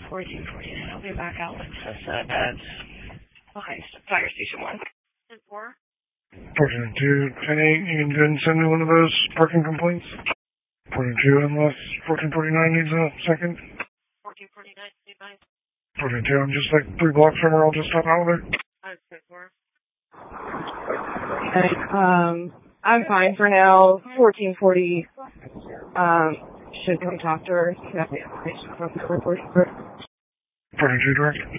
1449. I'll be back out with Tessa at behind Fire Station 1. 4. 1402, 10-8, you can go and send me one of those parking complaints. 1402, unless 1449 needs a second. 1449, 1402, I'm just like 3 blocks from her, I'll just stop out there. Okay, I'm fine for now. 1440, should come talk to her. 1402 direct.